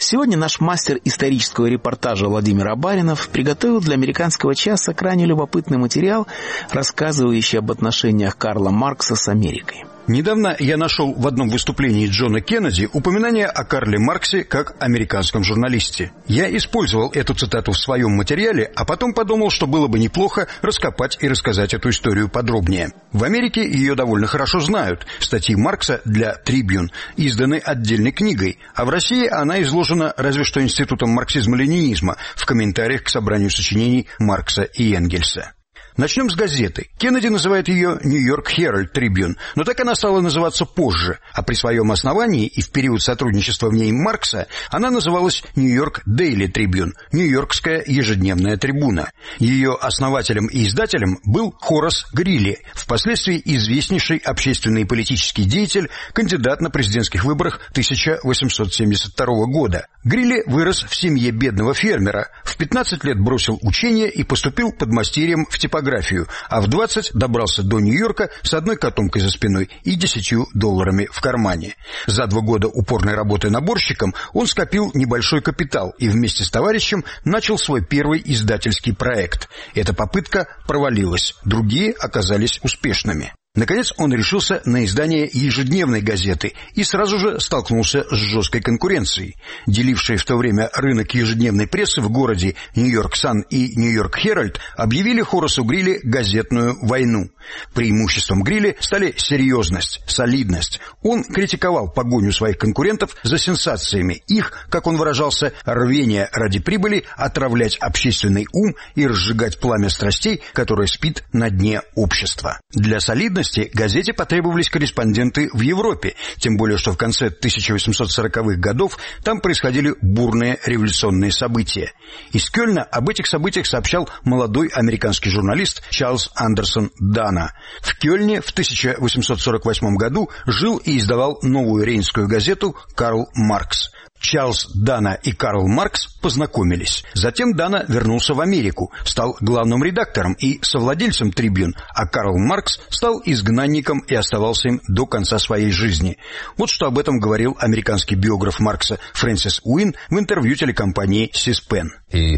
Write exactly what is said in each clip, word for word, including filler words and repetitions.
Сегодня наш мастер исторического репортажа Владимир Абаринов приготовил для «Американского часа» крайне любопытный материал, рассказывающий об отношениях Карла Маркса с Америкой. Недавно я нашел в одном выступлении Джона Кеннеди упоминание о Карле Марксе как американском журналисте. Я использовал эту цитату в своем материале, а потом подумал, что было бы неплохо раскопать и рассказать эту историю подробнее. В Америке ее довольно хорошо знают. Статьи Маркса для «Трибюн» изданы отдельной книгой, а в России она изложена разве что Институтом марксизма-ленинизма в комментариях к собранию сочинений Маркса и Энгельса. Начнем с газеты. Кеннеди называет ее «Нью-Йорк Herald Tribune», но так она стала называться позже, а при своем основании и в период сотрудничества в ней Маркса она называлась «Нью-Йорк Daily Tribune», Нью-Йоркская ежедневная трибуна. Ее основателем и издателем был Хорас Грилли, впоследствии известнейший общественный и политический деятель, кандидат на президентских выборах тысяча восемьсот семьдесят второго года. Грилли вырос в семье бедного фермера, в пятнадцать лет бросил учение и поступил подмастерьем в типографию, а в двадцать добрался до Нью-Йорка с одной котомкой за спиной и десятью долларами в кармане. За два года упорной работы наборщиком он скопил небольшой капитал и вместе с товарищем начал свой первый издательский проект. Эта попытка провалилась, другие оказались успешными. Наконец он решился на издание ежедневной газеты и сразу же столкнулся с жесткой конкуренцией. Делившие в то время рынок ежедневной прессы в городе Нью-Йорк Сан и Нью-Йорк Herald объявили Хорасу Грилли газетную войну. Преимуществом Грилли стали серьезность, солидность. Он критиковал погоню своих конкурентов за сенсациями, их, как он выражался, рвение ради прибыли, отравлять общественный ум и разжигать пламя страстей, которое спит на дне общества. Для солидности газете потребовались корреспонденты в Европе, тем более что в конце тысяча восемьсот сороковых годов там происходили бурные революционные события. Из Кёльна об этих событиях сообщал молодой американский журналист Чарльз Андерсон Дана. В Кёльне в тысяча восемьсот сорок восьмом году жил и издавал новую рейнскую газету Карл Маркс. Чарльз Дана и Карл Маркс познакомились. Затем Дана вернулся в Америку, стал главным редактором и совладельцем «Трибюн», а Карл Маркс стал изгнанником и оставался им до конца своей жизни. Вот что об этом говорил американский биограф Маркса Фрэнсис Уин в интервью телекомпании Си-Спен.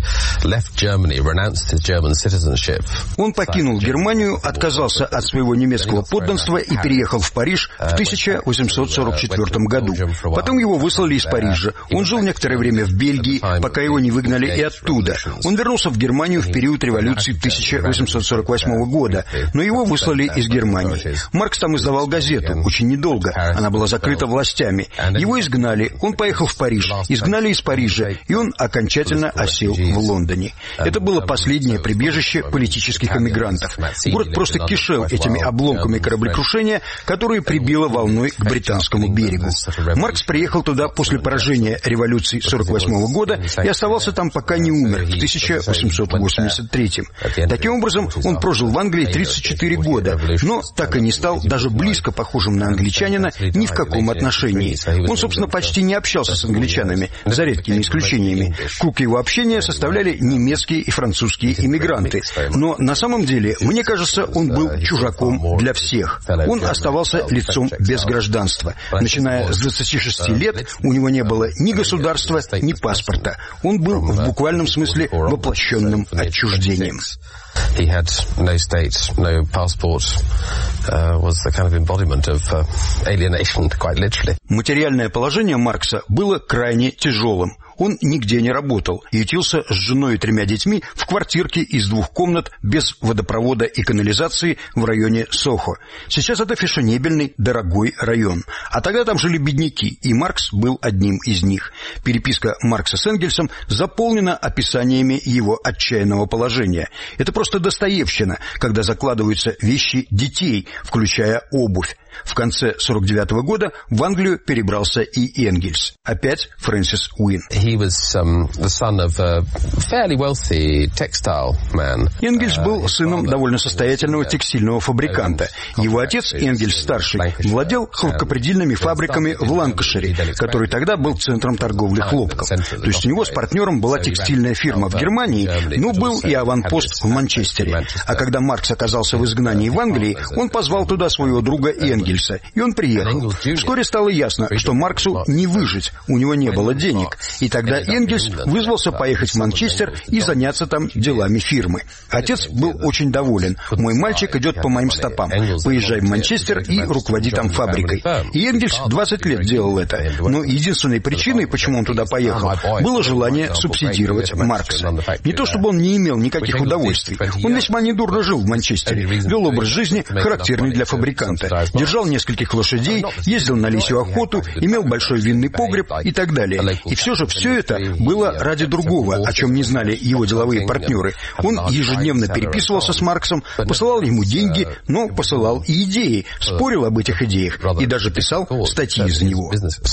Он покинул Германию, отказался от своего немецкого подданства и переехал в Париж в тысяча восемьсот сорок четвёртом году. Потом его выслали из Парижа. Он жил некоторое время в Бельгии, пока его не выгнали и оттуда. Он вернулся в Германию в период революции тысяча восемьсот сорок восьмого года, но его выслали из Германии. Маркс там издавал газету, очень недолго, она была закрыта властями. Его изгнали, он поехал в Париж, изгнали из Парижа, и он окончательно осел в Лондоне. Это было последнее прибежище политических эмигрантов. Город просто кишел этими обломками кораблекрушения, которые прибило волной к британскому берегу. Маркс приехал туда после поражения революции сорок восьмого года и оставался там, пока не умер в тысяча восемьсот восемьдесят третьем. Таким образом, он прожил в Англии тридцать четыре года, но так и не стал даже близко похожим на англичанина ни в каком отношении. Он, собственно, почти не общался с англичанами, за редкими исключениями. Круг его общения составляли немецкие и французские иммигранты. Но на самом деле, мне кажется, он был чужаком для всех. Он оставался лицом без гражданства. Начиная с двадцати шести лет у него не было ни государства, ни паспорта. Он был в буквальном смысле воплощенным отчуждением. He had no state, no passport, uh, was the kind of embodiment of uh, alienation, quite literally. Материальное положение Маркса было крайне тяжелым. Он нигде не работал и ютился с женой и тремя детьми в квартирке из двух комнат без водопровода и канализации в районе Сохо. Сейчас это фешенебельный, дорогой район. А тогда там жили бедняки, и Маркс был одним из них. Переписка Маркса с Энгельсом заполнена описаниями его отчаянного положения. Это просто достоевщина, когда закладываются вещи детей, включая обувь. В конце сорок девятого года в Англию перебрался и Энгельс. Опять Фрэнсис Уин. Энгельс был сыном довольно состоятельного текстильного фабриканта. Его отец, Энгельс-старший, владел хлопкопредельными фабриками в Ланкашире, который тогда был центром торговли хлопком. То есть у него с партнером была текстильная фирма в Германии, но был и аванпост в Манчестере. А когда Маркс оказался в изгнании в Англии, он позвал туда своего друга Энгельса, Энгельса, и он приехал. Вскоре стало ясно, что Марксу не выжить, у него не было денег. И тогда Энгельс вызвался поехать в Манчестер и заняться там делами фирмы. Отец был очень доволен. «Мой мальчик идет по моим стопам. Поезжай в Манчестер и руководи там фабрикой». И Энгельс двадцать лет делал это. Но единственной причиной, почему он туда поехал, было желание субсидировать Маркса. Не то чтобы он не имел никаких удовольствий. Он весьма недурно жил в Манчестере, вел образ жизни, характерный для фабриканта. Держал нескольких лошадей, ездил на лисью охоту, имел большой винный погреб и так далее. И все же все это было ради другого, о чем не знали его деловые партнеры. Он ежедневно переписывался с Марксом, посылал ему деньги, но посылал и идеи, спорил об этих идеях и даже писал статьи за него.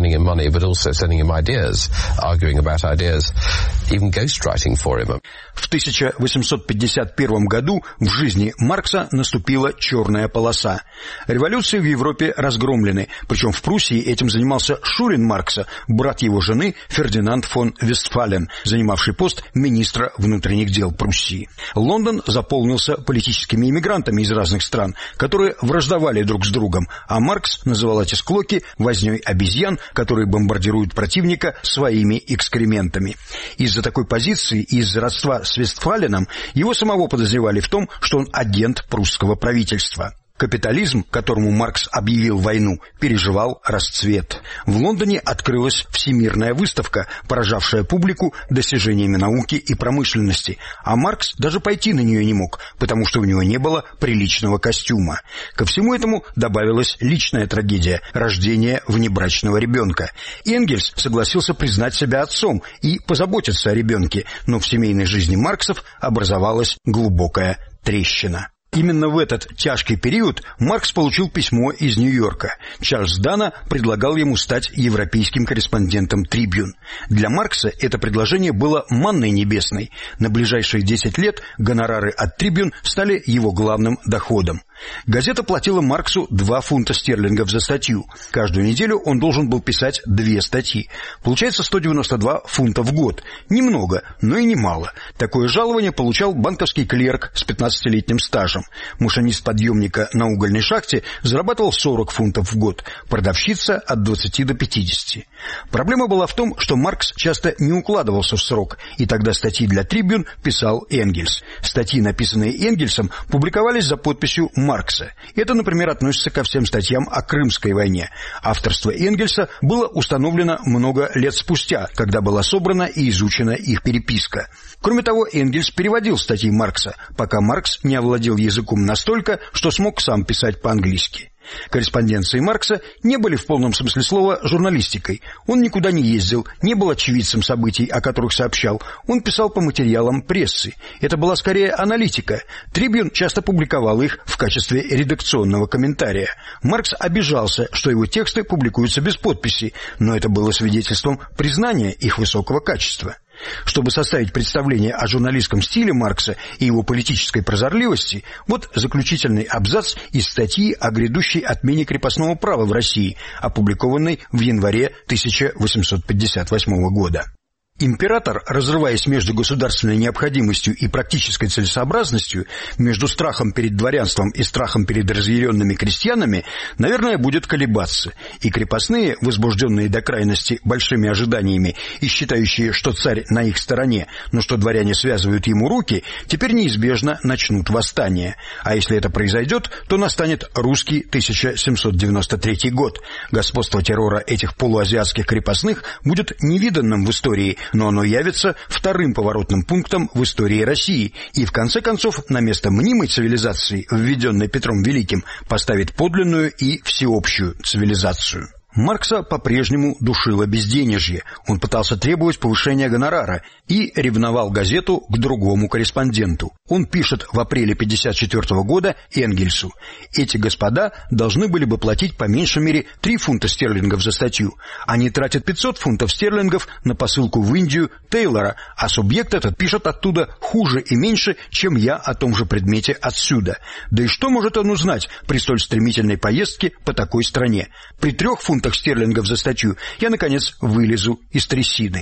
В тысяча восемьсот пятьдесят первом году в жизни Маркса наступила черная полоса. Революции в Европе разгромлены, причем в Пруссии этим занимался Шурин Маркса, брат его жены Фердинанд фон Вестфален, занимавший пост министра внутренних дел Пруссии. Лондон заполнился политическими иммигрантами из разных стран, которые враждовали друг с другом, а Маркс называл эти склоки вознёй обезьян, которые бомбардируют противника своими экскрементами. Из-за такой позиции и из-за родства с Вестфаленом его самого подозревали в том, что он агент прусского правительства. Капитализм, которому Маркс объявил войну, переживал расцвет. В Лондоне открылась всемирная выставка, поражавшая публику достижениями науки и промышленности, а Маркс даже пойти на нее не мог, потому что у него не было приличного костюма. Ко всему этому добавилась личная трагедия – рождение внебрачного ребенка. Энгельс согласился признать себя отцом и позаботиться о ребенке, но в семейной жизни Марксов образовалась глубокая трещина. Именно в этот тяжкий период Маркс получил письмо из Нью-Йорка. Чарльз Дана предлагал ему стать европейским корреспондентом «Трибюн». Для Маркса это предложение было манной небесной. На ближайшие десять лет гонорары от «Трибюн» стали его главным доходом. Газета платила Марксу два фунта стерлингов за статью. Каждую неделю он должен был писать две статьи. Получается сто девяносто два фунта в год. Немного, но и немало. Такое жалование получал банковский клерк с пятнадцатилетним стажем. Машинист подъемника на угольной шахте зарабатывал сорок фунтов в год. Продавщица от двадцати до пятидесяти. Проблема была в том, что Маркс часто не укладывался в срок, и тогда статьи для «Трибюн» писал Энгельс. Статьи, написанные Энгельсом, публиковались за подписью Маркса. Это, например, относится ко всем статьям о Крымской войне. Авторство Энгельса было установлено много лет спустя, когда была собрана и изучена их переписка. Кроме того, Энгельс переводил статьи Маркса, пока Маркс не овладел языком настолько, что смог сам писать по-английски. Корреспонденции Маркса не были в полном смысле слова журналистикой. Он никуда не ездил, не был очевидцем событий, о которых сообщал. Он писал по материалам прессы. Это была скорее аналитика. «Трибюн» часто публиковал их в качестве редакционного комментария. Маркс обижался, что его тексты публикуются без подписи, но это было свидетельством признания их высокого качества. Чтобы составить представление о журналистском стиле Маркса и его политической прозорливости, вот заключительный абзац из статьи о грядущей отмене крепостного права в России, опубликованной в январе тысяча восемьсот пятьдесят восьмого года. Император, разрываясь между государственной необходимостью и практической целесообразностью, между страхом перед дворянством и страхом перед разъяренными крестьянами, наверное, будет колебаться, и крепостные, возбужденные до крайности большими ожиданиями и считающие, что царь на их стороне, но что дворяне связывают ему руки, теперь неизбежно начнут восстание. А если это произойдет, то настанет русский тысяча семьсот девяносто третий год. Господство террора этих полуазиатских крепостных будет невиданным в истории, но оно явится вторым поворотным пунктом в истории России и, в конце концов, на место мнимой цивилизации, введенной Петром Великим, поставит подлинную и всеобщую цивилизацию. Маркса по-прежнему душило безденежье. Он пытался требовать повышения гонорара и ревновал газету к другому корреспонденту. Он пишет в апреле пятьдесят четвёртого года Энгельсу: «Эти господа должны были бы платить по меньшей мере три фунта стерлингов за статью. Они тратят пятьсот фунтов стерлингов на посылку в Индию Тейлора, а субъект этот пишет оттуда хуже и меньше, чем я о том же предмете отсюда. Да и что может он узнать при столь стремительной поездке по такой стране? При трех фунтах стерлингов за статью я, наконец, вылезу из трясины».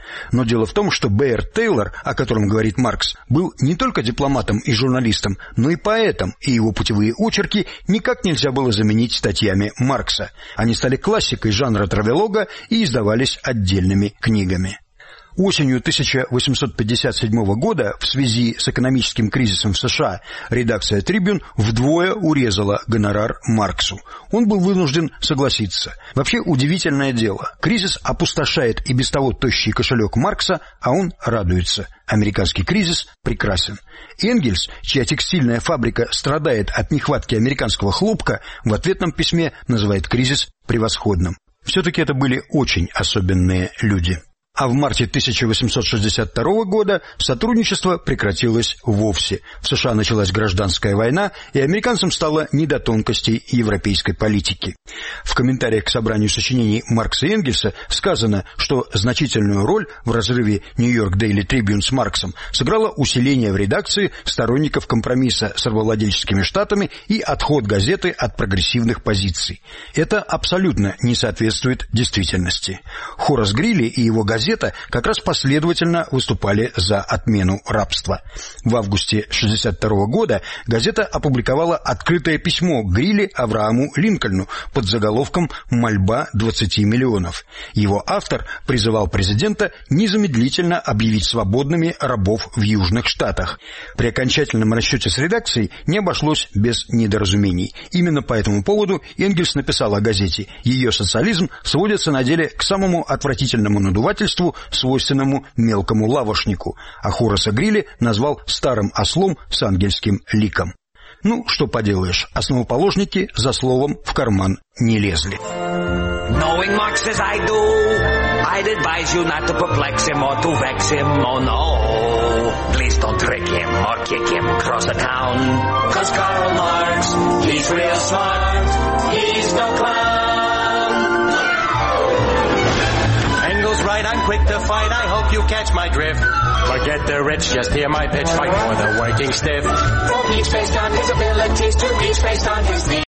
Но дело в том, что Бэйард Тейлор, о котором говорит Маркс, был не только дипломатом и журналистом, но и поэтом, и его путевые очерки никак нельзя было заменить статьями Маркса. Они стали классикой жанра травелога и издавались отдельными книгами. Осенью тысяча восемьсот пятьдесят седьмого года в связи с экономическим кризисом в США редакция «Трибюн» вдвое урезала гонорар Марксу. Он был вынужден согласиться. Вообще удивительное дело. Кризис опустошает и без того тощий кошелек Маркса, а он радуется. Американский кризис прекрасен. Энгельс, чья текстильная фабрика страдает от нехватки американского хлопка, в ответном письме называет кризис превосходным. Все-таки это были очень особенные люди. А в марте тысяча восемьсот шестьдесят второго года сотрудничество прекратилось вовсе. В США началась гражданская война, и американцам стало не до тонкостей европейской политики. В комментариях к собранию сочинений Маркса и Энгельса сказано, что значительную роль в разрыве Нью-Йорк Дейли Трибюн с Марксом сыграло усиление в редакции сторонников компромисса с рабовладельческими штатами и отход газеты от прогрессивных позиций. Это абсолютно не соответствует действительности. Хорас Грилли и его газета Газета как раз последовательно выступали за отмену рабства. В августе шестьдесят второго года газета опубликовала открытое письмо Грилли Аврааму Линкольну под заголовком «Мольба двадцати миллионов». Его автор призывал президента незамедлительно объявить свободными рабов в Южных Штатах. При окончательном расчете с редакцией не обошлось без недоразумений. Именно по этому поводу Энгельс написал о газете: «Ее социализм сводится на деле к самому отвратительному надувательству, свойственному мелкому лавошнику», а Хораса Грилли назвал старым ослом с ангельским ликом. Ну, что поделаешь, основоположники за словом в карман не лезли. Knowing Marx as I do, I'd advise you not to perplex him or to vex him, oh no. Please don't trick him or kick him across the town. Cause Karl Marx, he's real smart, he's no clown. Engels right, I'm quick to fight, I hope you catch my drift. Forget the rich, just hear my pitch, fight for the working stiff. For each based on his abilities, to each based on his needs.